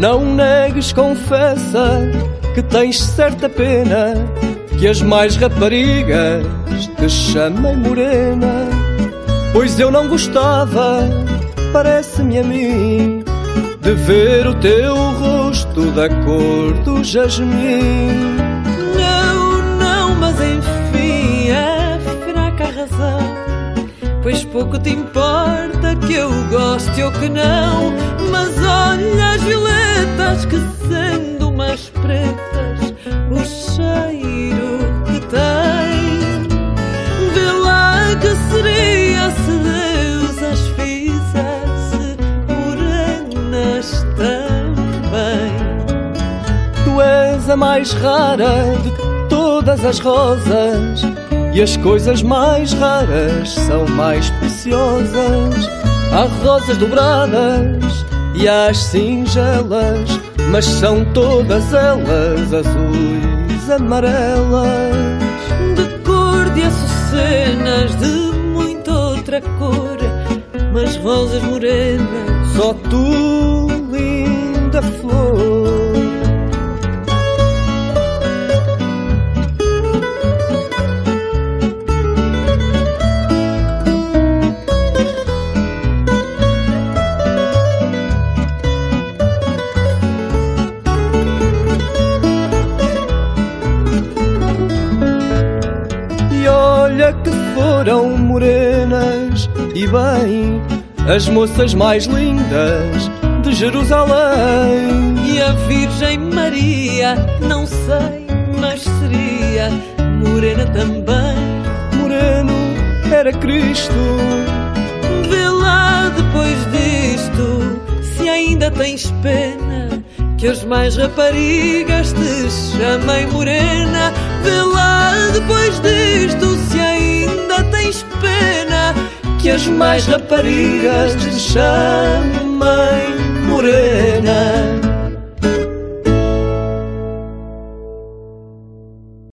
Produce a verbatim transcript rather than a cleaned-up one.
Não negues, confessa que tens certa pena que as mais raparigas te chamem morena. Pois eu não gostava, parece-me a mim, de ver o teu rosto da cor do jasmim. Não, não, mas enfim é fraca a razão, pois pouco te importa que eu goste ou que não. Mas olha as violetas que, sendo umas pretas, o cheiro que têm. Vê lá que seria se Deus as fizesse morenas também. Tu és a mais rara de todas as rosas, e as coisas mais raras são mais preciosas. Há rosas dobradas e há as singelas, mas são todas elas azuis, amarelas, de cor de açucenas, de muita outra cor, mas rosas morenas, só tu, linda flor. Que foram morenas e bem as moças mais lindas de Jerusalém. E a Virgem Maria, não sei, mas seria morena também. Moreno era Cristo. Vê lá depois disto se ainda tens pena que as mais raparigas te chamem morena. Vê lá depois disto se ainda tens pena que as mais raparigas te chamem